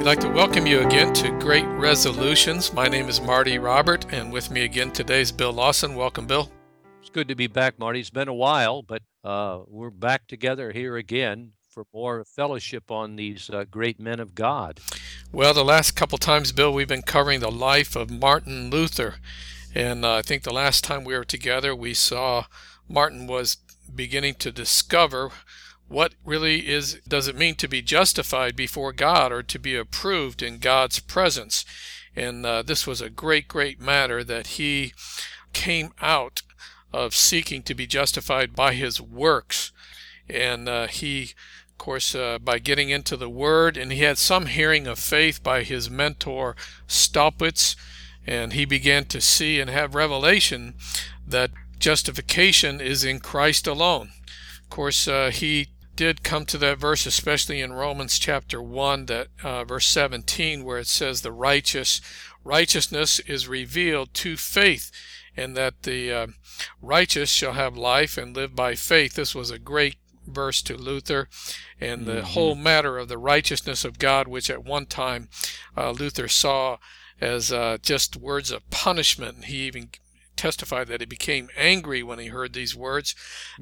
like to welcome you again to Great Resolutions. My name is Marty Robert, and with me again today is Bill Lawson. Welcome, Bill. It's good to be back, Marty. It's been a while, but we're back together here again for more fellowship on these great men of God. Well, the last couple times, Bill, we've been covering the life of Martin Luther. And I think the last time we were together, we saw Martin was beginning to discover what really does it mean to be justified before God or to be approved in God's presence. And this was a great, great matter that he came out of seeking to be justified by his works. And he, of course, by getting into the Word, and he had some hearing of faith by his mentor, Staupitz, and he began to see and have revelation that justification is in Christ alone. Of course, he did come to that verse, especially in Romans chapter 1, that verse 17, where it says the righteousness is revealed to faith, and that the righteous shall have life and live by faith. This was a great verse to Luther, and the whole matter of the righteousness of God, which at one time Luther saw as just words of punishment, and he even testified that he became angry when he heard these words.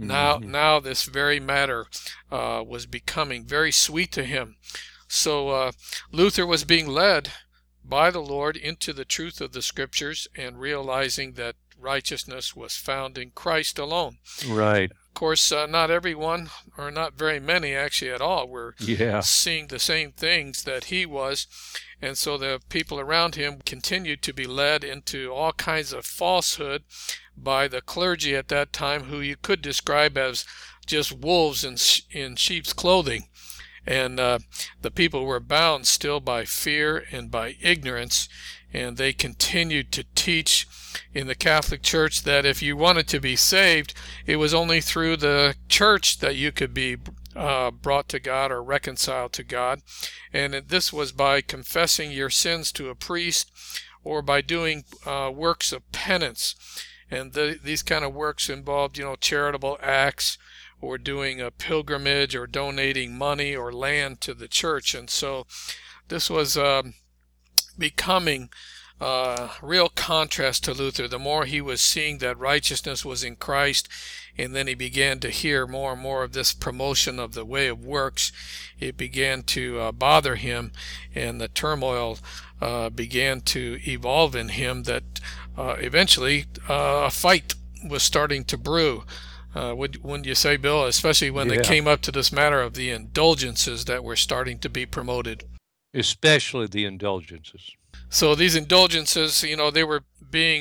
Now this very matter was becoming very sweet to him. So Luther was being led by the Lord into the truth of the Scriptures and realizing that righteousness was found in Christ alone. Right. Of course, not everyone, or not very many actually at all, were seeing the same things that he was. And so the people around him continued to be led into all kinds of falsehood by the clergy at that time, who you could describe as just wolves in sheep's clothing. And the people were bound still by fear and by ignorance, and they continued to teach in the Catholic Church that if you wanted to be saved, it was only through the church that you could be brought to God or reconciled to God. And this was by confessing your sins to a priest or by doing works of penance. And these kind of works involved, charitable acts, or doing a pilgrimage, or donating money or land to the church. And so this was becoming real contrast to Luther. The more he was seeing that righteousness was in Christ, and then he began to hear more and more of this promotion of the way of works, it began to bother him, and the turmoil began to evolve in him that eventually a fight was starting to brew. Wouldn't you say, Bill? Especially when they came up to this matter of the indulgences that were starting to be promoted. Especially the indulgences. So these indulgences, they were being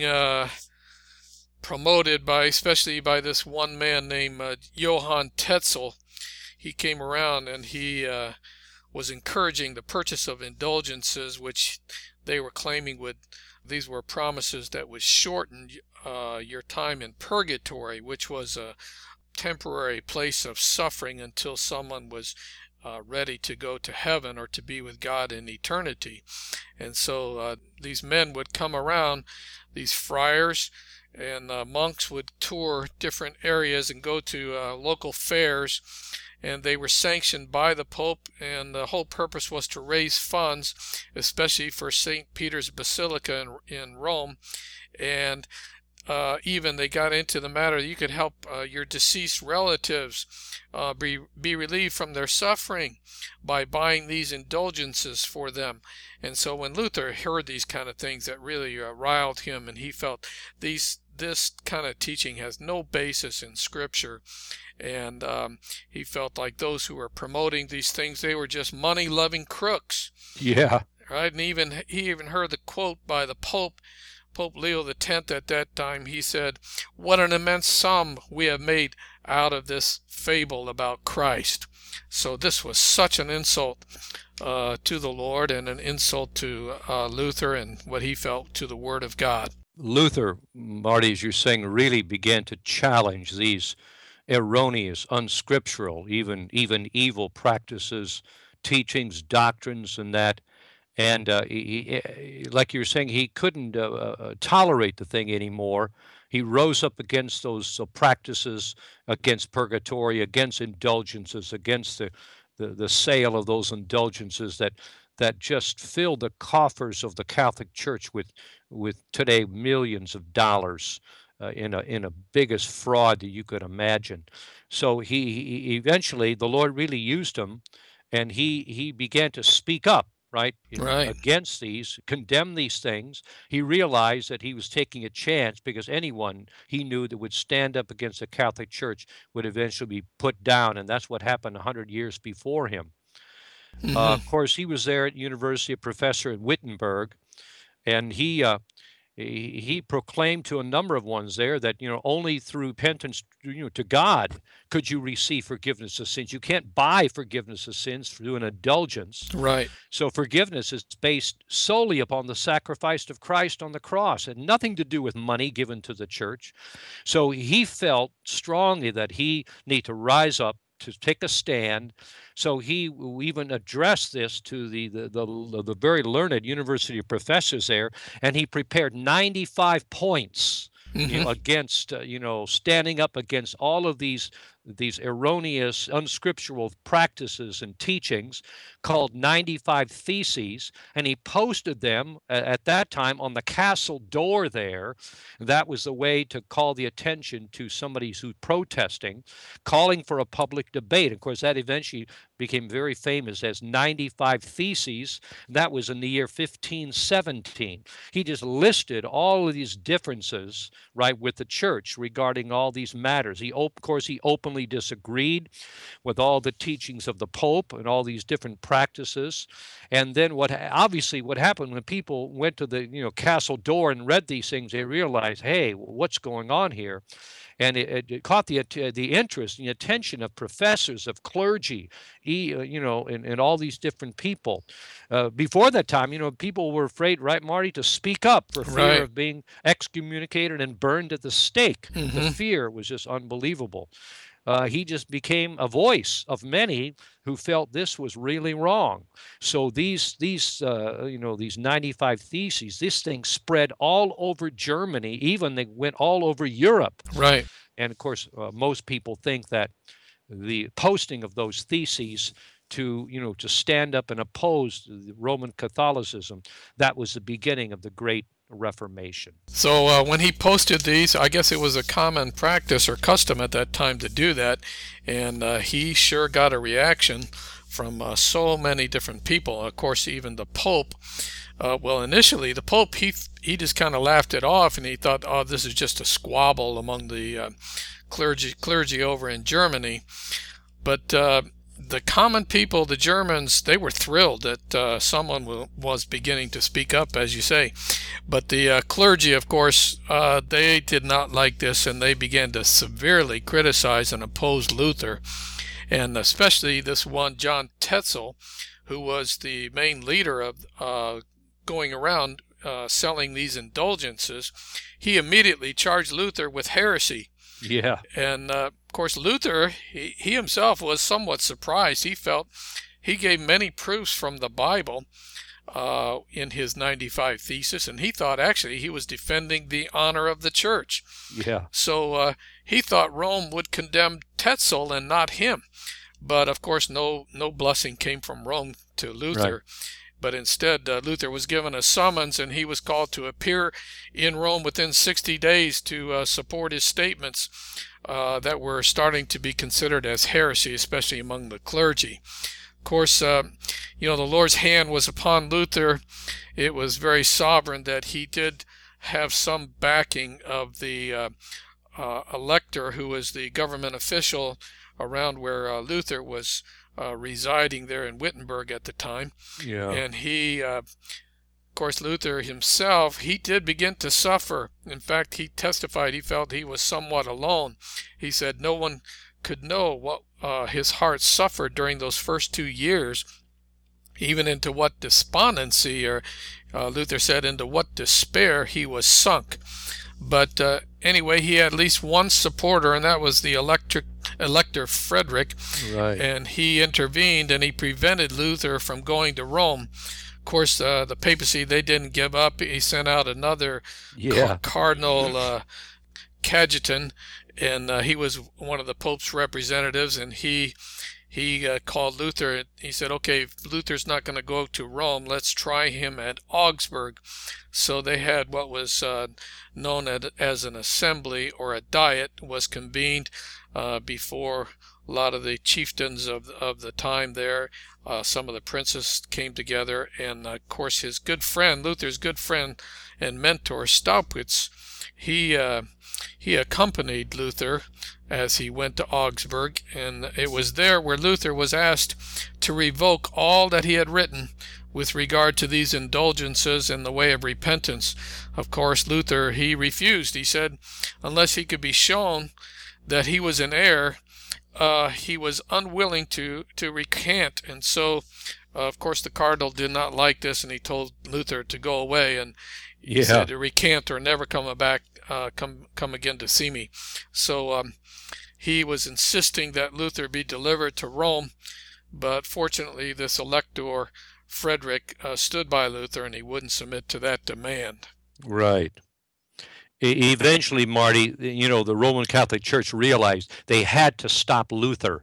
promoted especially by this one man named Johann Tetzel. He came around and he was encouraging the purchase of indulgences, which they were claiming these were promises that would shorten your time in purgatory, which was a temporary place of suffering until someone was ready to go to heaven or to be with God in eternity. And so these men would come around, these friars and monks would tour different areas and go to local fairs, and they were sanctioned by the Pope, and the whole purpose was to raise funds, especially for St. Peter's Basilica in Rome. And even they got into the matter that you could help your deceased relatives be relieved from their suffering by buying these indulgences for them. And so when Luther heard these kind of things, that really riled him, and he felt this kind of teaching has no basis in Scripture. And he felt like those who were promoting these things, they were just money-loving crooks. Yeah. Right? And he even heard the quote by the Pope Leo X at that time. He said, "What an immense sum we have made out of this fable about Christ." So this was such an insult to the Lord, and an insult to Luther and what he felt to the Word of God. Luther, Marty, as you're saying, really began to challenge these erroneous, unscriptural, even evil practices, teachings, doctrines, and that. And like you're saying, he couldn't tolerate the thing anymore. He rose up against those practices, against purgatory, against indulgences, against the sale of those indulgences that that just filled the coffers of the Catholic Church with today millions of dollars in a biggest fraud that you could imagine. So he eventually the Lord really used him, and he began to speak up, right, Right. against these, condemn these things. He realized that he was taking a chance because anyone he knew that would stand up against the Catholic Church would eventually be put down, and that's what happened 100 years before him. Hmm. Of course, he was there at University, a professor in Wittenberg, and he proclaimed to a number of ones there that only through repentance to God could you receive forgiveness of sins. You can't buy forgiveness of sins through an indulgence. Right. So forgiveness is based solely upon the sacrifice of Christ on the cross, and nothing to do with money given to the church. So he felt strongly that he need to rise up to take a stand. So he even addressed this to the very learned university professors there, and he prepared 95 points, Hmm. against standing up against all of these erroneous, unscriptural practices and teachings, called 95 Theses, and he posted them at that time on the castle door there. That was the way to call the attention to somebody who's protesting, calling for a public debate. Of course, that eventually became very famous as 95 Theses. That was in the year 1517. He just listed all of these differences, right, with the church regarding all these matters. Of course, he openly disagreed with all the teachings of the Pope and all these different practices. And then what happened when people went to the castle door and read these things, they realized, hey, what's going on here? And it caught the interest and the attention of professors, of clergy, and all these different people. Before that time, people were afraid, right, Marty, to speak up for fear Right. of being excommunicated and burned at the stake. The Hmm. fear was just unbelievable. He just became a voice of many who felt this was really wrong. So these 95 Theses, this thing spread all over Germany. Even they went all over Europe. Right. And of course, most people think that the posting of those theses to stand up and oppose the Roman Catholicism, that was the beginning of the Great Reformation. So when he posted these, I guess it was a common practice or custom at that time to do that, and he sure got a reaction from so many different people. Of course, even the Pope. Well, initially, the Pope, he just kind of laughed it off, and he thought, oh, this is just a squabble among the clergy over in Germany. But the common people, the Germans, they were thrilled that someone was beginning to speak up, as you say. But the clergy, of course, they did not like this, and they began to severely criticize and oppose Luther, and especially this one John Tetzel, who was the main leader of going around selling these indulgences. He immediately charged Luther with heresy. Yeah. And of course, Luther, he himself was somewhat surprised. He felt he gave many proofs from the Bible in his 95 Theses, and he thought actually he was defending the honor of the church. Yeah. So he thought Rome would condemn Tetzel and not him. But of course, no blessing came from Rome to Luther. Right. But instead, Luther was given a summons, and he was called to appear in Rome within 60 days to support his statements that were starting to be considered as heresy, especially among the clergy. Of course, the Lord's hand was upon Luther. It was very sovereign that he did have some backing of the elector, who was the government official around where Luther was residing there in Wittenberg at the time. Yeah. And he, of course, Luther himself, he did begin to suffer. In fact, he testified he felt he was somewhat alone. He said no one could know what his heart suffered during those first 2 years, even into what despondency, or Luther said, into what despair he was sunk. But anyway, he had at least one supporter, and that was the Elector Frederick. Right. And he intervened, and he prevented Luther from going to Rome. Of course, the papacy, they didn't give up. He sent out another Cardinal Cajetan, and he was one of the Pope's representatives, and he he called Luther. He said, okay, if Luther's not going to go to Rome, let's try him at Augsburg. So they had what was known as an assembly, or a diet was convened before a lot of the chieftains of the time there. Some of the princes came together, and of course his good friend, Luther's good friend and mentor, Staupitz, he accompanied Luther as he went to Augsburg, and it was there where Luther was asked to revoke all that he had written with regard to these indulgences in the way of repentance. Of course, Luther, he refused. He said unless he could be shown that he was in error, he was unwilling to recant. And so, of course, the cardinal did not like this, and he told Luther to go away, and he said to recant or never come back, come again to see me. So he was insisting that Luther be delivered to Rome, but fortunately this elector Frederick stood by Luther, and he wouldn't submit to that demand. Right. Eventually, Marty, the Roman Catholic Church realized they had to stop Luther.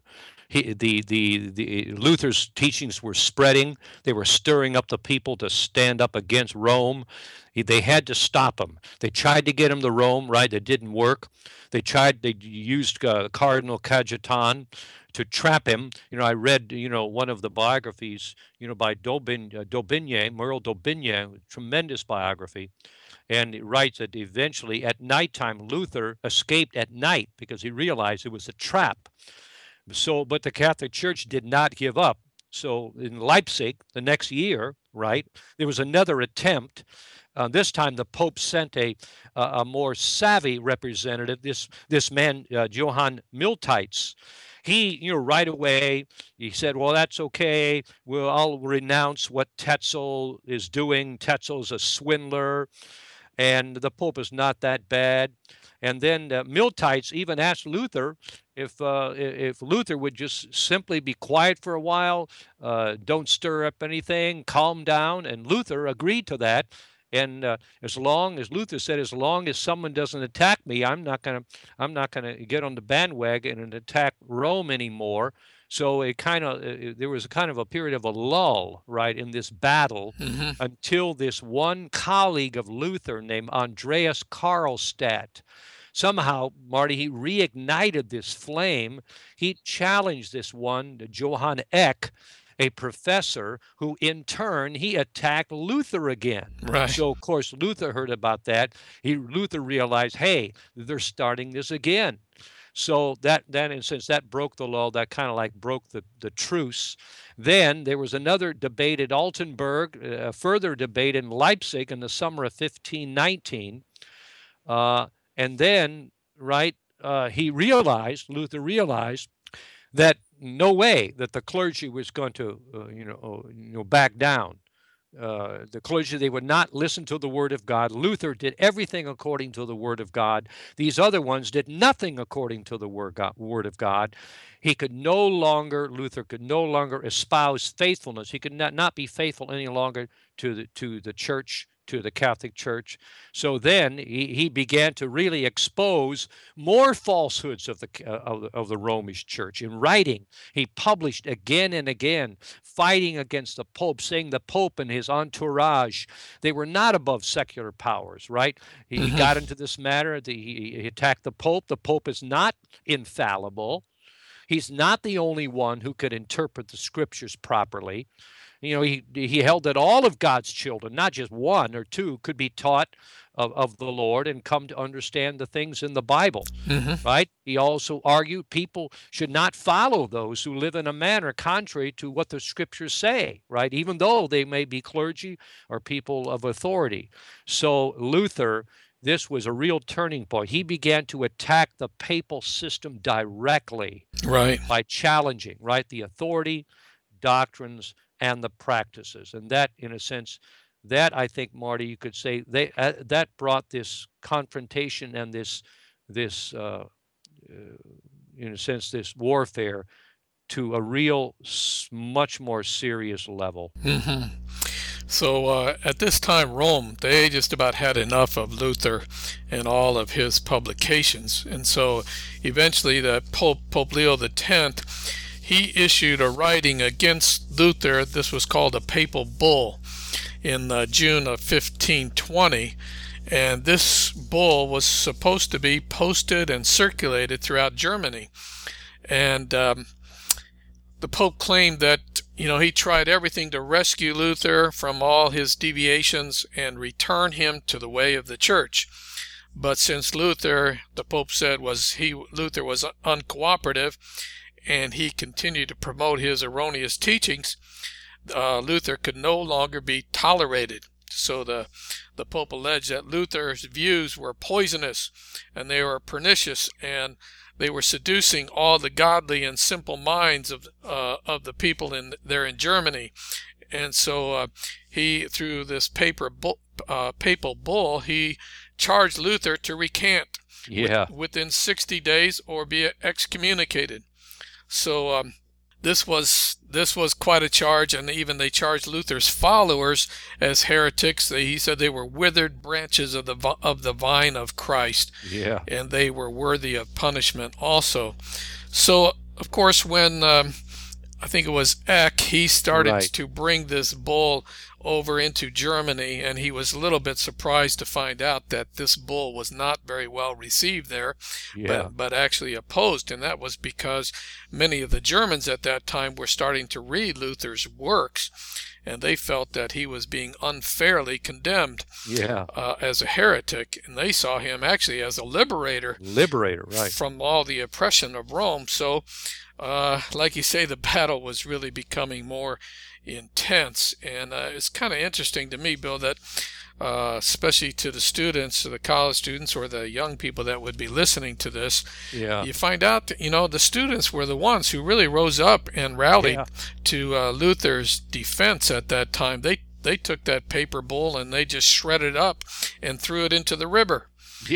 The Luther's teachings were spreading. They were stirring up the people to stand up against Rome. They had to stop him. They tried to get him to Rome, right? It didn't work. They used Cardinal Cajetan to trap him. I read, one of the biographies, by Daubigny, Merle Daubigny, tremendous biography. And it writes that eventually at nighttime, Luther escaped at night because he realized it was a trap. So, but the Catholic Church did not give up. So in Leipzig, the next year, right, there was another attempt. This time the Pope sent a more savvy representative, this man, Johann Miltitz. He, right away, he said, well, that's okay. I'll renounce what Tetzel is doing. Tetzel's a swindler, and the Pope is not that bad. And then Miltitz even asked Luther if Luther would just simply be quiet for a while, don't stir up anything, calm down. And Luther agreed to that. And as long as Luther said, as long as someone doesn't attack me, I'm not gonna get on the bandwagon and attack Rome anymore. So there was a kind of a period of a lull, right, in this battle, until this one colleague of Luther named Andreas Karlstadt, somehow, Marty, he reignited this flame. He challenged this one, Johann Eck, a professor, who in turn, he attacked Luther again. Right. So, of course, Luther heard about that. Luther realized, hey, they're starting this again. So since that broke the law, that kind of like broke the truce. Then there was another debate at Altenburg, a further debate in Leipzig in the summer of 1519. And then, right, Luther realized that no way that the clergy was going to, back down. The clergy, they would not listen to the word of God. Luther did everything according to the word of God. These other ones did nothing according to the word of God. Luther could no longer espouse faithfulness. He could not be faithful any longer to the church, to the Catholic Church. So then he began to really expose more falsehoods of the Romish Church. In writing, he published again and again, fighting against the Pope, saying the Pope and his entourage, they were not above secular powers, right? He got into this matter. He attacked the Pope. The Pope is not infallible. He's not the only one who could interpret the scriptures properly. He held that all of God's children, not just one or two, could be taught of the Lord and come to understand the things in the Bible, right? He also argued people should not follow those who live in a manner contrary to what the scriptures say, right? Even though they may be clergy or people of authority. So Luther, this was a real turning point. He began to attack the papal system directly, right, by challenging, right, the authority, doctrines, and the practices. And that, in a sense, that I think, Marty, you could say that brought this confrontation and this in a sense, this warfare to a real, much more serious level. So at this time, Rome, they just about had enough of Luther and all of his publications. And so eventually the Pope Leo X, he issued a writing against Luther. This was called a papal bull in June of 1520. And this bull was supposed to be posted and circulated throughout Germany. And the Pope claimed that, he tried everything to rescue Luther from all his deviations and return him to the way of the church. But since Luther, the Pope said, Luther was uncooperative, and he continued to promote his erroneous teachings, Luther could no longer be tolerated. So the Pope alleged that Luther's views were poisonous, and they were pernicious, and they were seducing all the godly and simple minds of the people there in Germany. And so he, through this papal bull, he charged Luther to recant within 60 days or be excommunicated. So this was quite a charge, and even they charged Luther's followers as heretics. He said they were withered branches of the vine of Christ, and they were worthy of punishment also. So, of course, when I think it was Eck, he started to bring this bull over into Germany, and he was a little bit surprised to find out that this bull was not very well received there, but actually opposed, and that was because many of the Germans at that time were starting to read Luther's works, and they felt that he was being unfairly condemned as a heretic, and they saw him actually as a liberator from all the oppression of Rome. So like you say, the battle was really becoming more intense, and it's kind of interesting to me, Bill, that especially to the students, to the college students or the young people that would be listening to this, you find out that, the students were the ones who really rose up and rallied to Luther's defense at that time. They took that paper bull and they just shredded up and threw it into the river.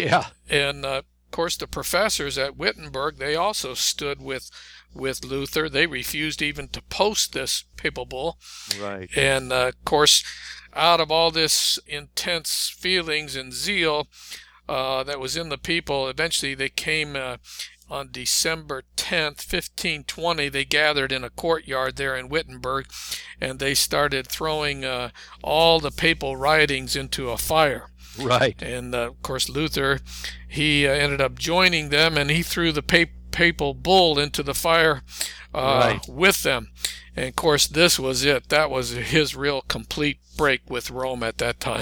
And of course the professors at Wittenberg, they also stood with Luther. They refused even to post this papal bull. And of course, out of all this intense feelings and zeal that was in the people, eventually they came on December 10th, 1520. They gathered in a courtyard there in Wittenberg, and they started throwing all the papal writings into a fire. And of course, Luther, he ended up joining them, and he threw the papal bull into the fire with them. And of course, this was it. That was his real complete break with Rome at that time.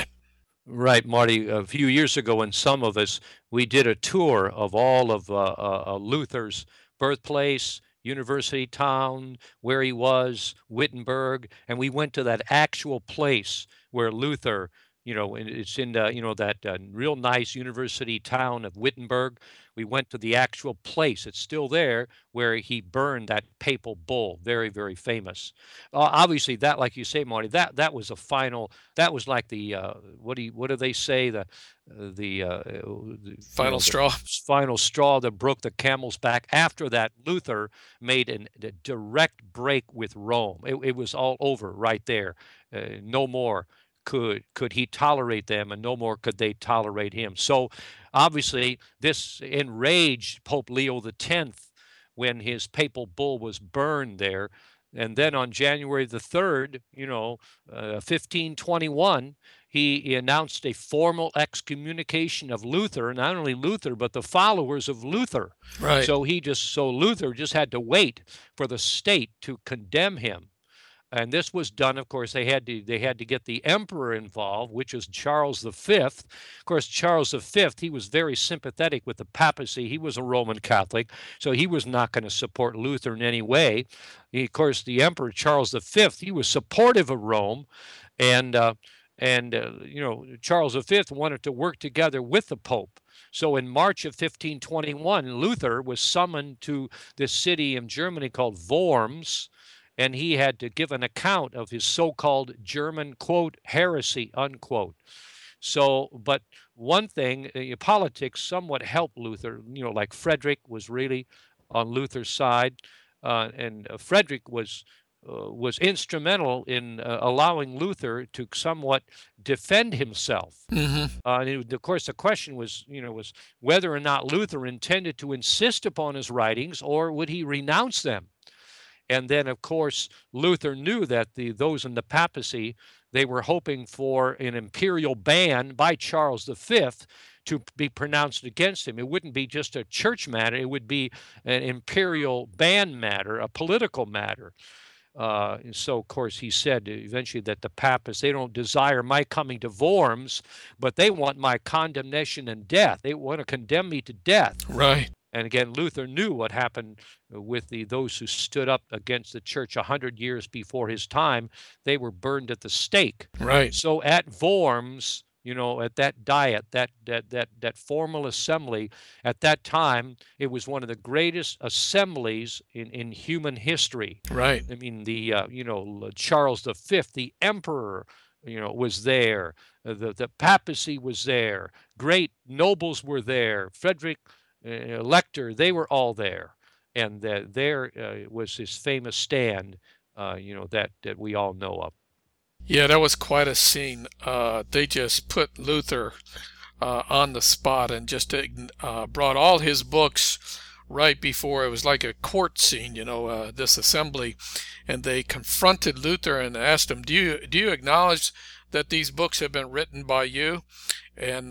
Marty. A few years ago, in some of us, we did a tour of all of Luther's birthplace, university town, where he was, Wittenberg, and we went to that actual place where Luther, it's in that real nice university town of Wittenberg. We went to the actual place. It's still there, where he burned that papal bull. Very, very famous. Obviously, that, like you say, Marty, that was a final. That was like the what do they say, the final straw. Final straw that broke the camel's back. After that, Luther made a direct break with Rome. It was all over right there. No more could he tolerate them, and no more could they tolerate him. So obviously this enraged Pope Leo X when his papal bull was burned there. And then on January the 3rd, 1521, he announced a formal excommunication of Luther, not only Luther, but the followers of Luther. So Luther just had to wait for the state to condemn him. And this was done, of course, they had to get the emperor involved, which was Charles V. Of course, Charles V, he was very sympathetic with the papacy. He was a Roman Catholic, so he was not going to support Luther in any way. Of course, the Emperor Charles V, he was supportive of Rome, and Charles V wanted to work together with the Pope. So in March of 1521, Luther was summoned to this city in Germany called Worms, and he had to give an account of his so-called German, quote, heresy, unquote. So, but one thing, politics somewhat helped Luther, like Frederick was really on Luther's side, and Frederick was instrumental in allowing Luther to somewhat defend himself. And of course, the question was whether or not Luther intended to insist upon his writings, or would he renounce them. And then, of course, Luther knew that those in the papacy, they were hoping for an imperial ban by Charles V to be pronounced against him. It wouldn't be just a church matter, it would be an imperial ban matter, a political matter. So, of course, he said eventually that the papists, they don't desire my coming to Worms, but they want my condemnation and death. They want to condemn me to death. Right. And again, Luther knew what happened with those who stood up against the church 100 years before his time. They were burned at the stake. Right. So at Worms, at that diet, that formal assembly, at that time, it was one of the greatest assemblies in human history. Right. I mean, Charles V, the emperor, was there. The papacy was there. Great nobles were there. Frederick Lecter, they were all there. And there was his famous stand, that we all know of. Yeah, that was quite a scene. They just put Luther on the spot and just brought all his books right before. It was like a court scene, this assembly, and they confronted Luther and asked him, do you acknowledge that these books have been written by you, and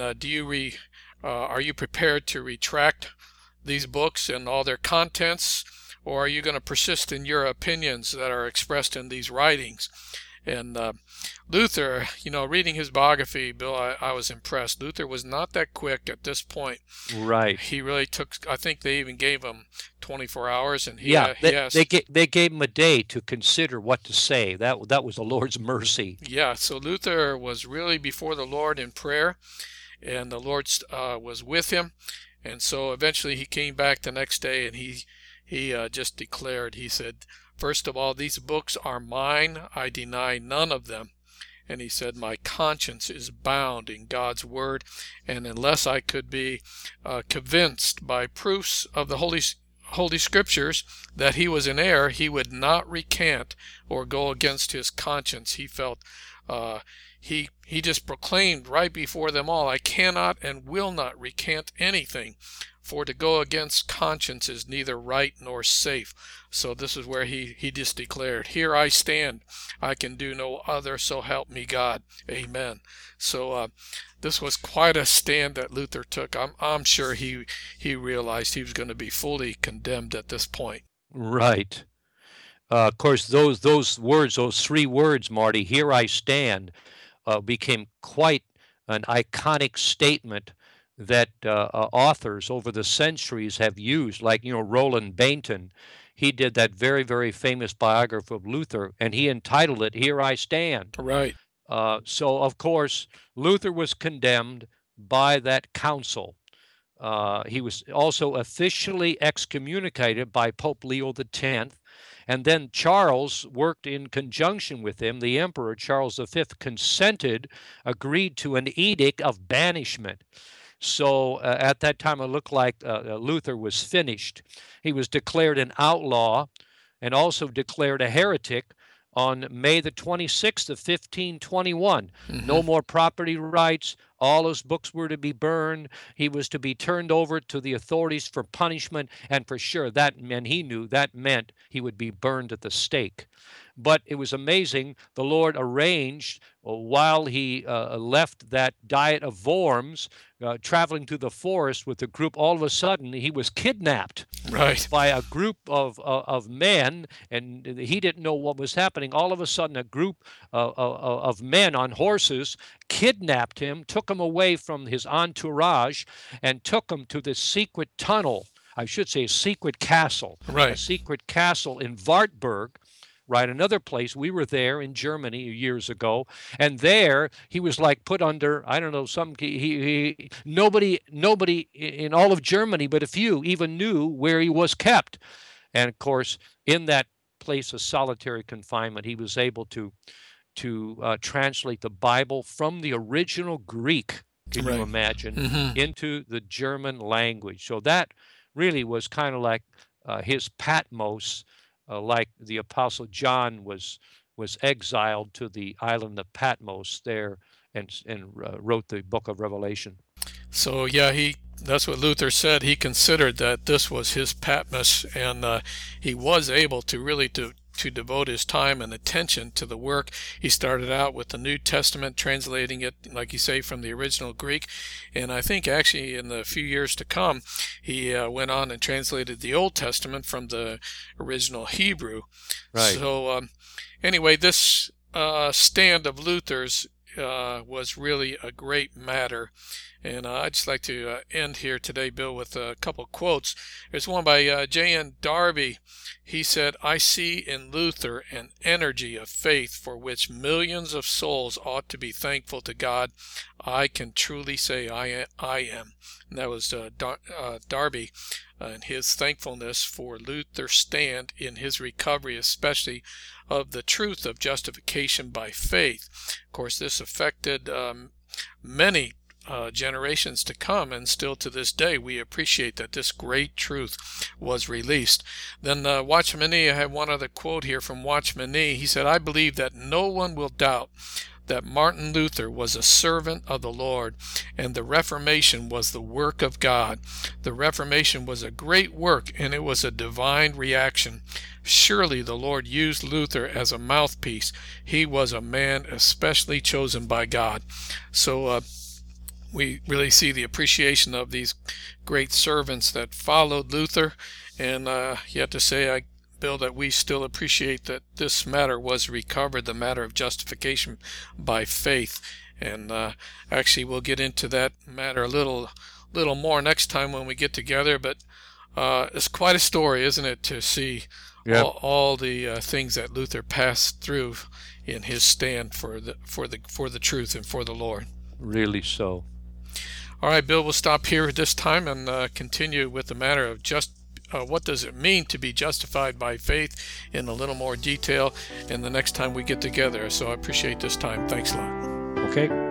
are you prepared to retract these books and all their contents, or are you going to persist in your opinions that are expressed in these writings? And Luther, reading his biography, Bill, I was impressed. Luther was not that quick at this point. Right. He really took, I think they even gave him 24 hours. And they gave him a day to consider what to say. That was the Lord's mercy. Yeah, so Luther was really before the Lord in prayer, and the Lord was with him. And so eventually he came back the next day, and he just declared, he said, "First of all, these books are mine. I deny none of them." And he said, "My conscience is bound in God's word, and unless I could be convinced by proofs of the Holy Scriptures that he was in error, he would not recant or go against his conscience." He felt he just proclaimed right before them all, "I cannot and will not recant anything, for to go against conscience is neither right nor safe." So this is where he just declared, "Here I stand. I can do no other, so help me God. Amen." So this was quite a stand that Luther took. I'm sure he realized he was going to be fully condemned at this point. Right. Of course, those words, those three words, Marty, "Here I stand," became quite an iconic statement that authors over the centuries have used, like, Roland Bainton. He did that very, very famous biography of Luther, and he entitled it, "Here I Stand." Right. So, of course, Luther was condemned by that council. He was also officially excommunicated by Pope Leo X. And then Charles worked in conjunction with him. The Emperor, Charles V, agreed to an edict of banishment. So at that time, it looked like Luther was finished. He was declared an outlaw and also declared a heretic on May the 26th of 1521. Mm-hmm. No more property rights. All his books were to be burned. He was to be turned over to the authorities for punishment, and for sure he knew that meant he would be burned at the stake. But it was amazing. The Lord arranged, while he left that Diet of Worms, traveling through the forest with a group, all of a sudden he was kidnapped. Right. By a group of men, and he didn't know what was happening. All of a sudden, a group of men on horses kidnapped him, took him away from his entourage, and took him to this secret tunnel. I should say a secret castle. Right. A secret castle in Wartburg. Right, another place. We were there in Germany years ago, and there he was like put under, I don't know, nobody in all of Germany but a few even knew where he was kept. And of course, in that place of solitary confinement, he was able to translate the Bible from the original Greek, can you imagine, Mm-hmm. into the German language. So that really was kind of like his Patmos. Like the Apostle John was exiled to the island of Patmos there and wrote the book of Revelation. So yeah, that's what Luther said. He considered that this was his Patmos, and he was able to really to devote his time and attention to the work. He started out with the New Testament, translating it, like you say, from the original Greek, and I think actually in the few years to come, he went on and translated the Old Testament from the original Hebrew. Right. So anyway, this stand of Luther's was really a great matter. And I'd just like to end here today, Bill, with a couple quotes. There's one by J.N. Darby. He said, "I see in Luther an energy of faith for which millions of souls ought to be thankful to God. I can truly say I am." And that was Darby and his thankfulness for Luther's stand in his recovery, especially of the truth of justification by faith. Of course, this affected many generations to come, and still to this day we appreciate that this great truth was released. Then Watchman Nee, I have one other quote here from Watchman Nee. He said, "I believe that no one will doubt that Martin Luther was a servant of the Lord, and the Reformation was the work of God. The Reformation was a great work, and it was a divine reaction. Surely the Lord used Luther as a mouthpiece. He was a man especially chosen by God." So we really see the appreciation of these great servants that followed Luther, and you have to say, Bill, that we still appreciate that this matter was recovered, the matter of justification by faith. And actually, we'll get into that matter a little more next time when we get together. But it's quite a story, isn't it, to see all the things that Luther passed through in his stand for the truth and for the Lord. Really so. All right, Bill, we'll stop here this time and continue with the matter of what does it mean to be justified by faith in a little more detail in the next time we get together. So I appreciate this time. Thanks a lot. Okay.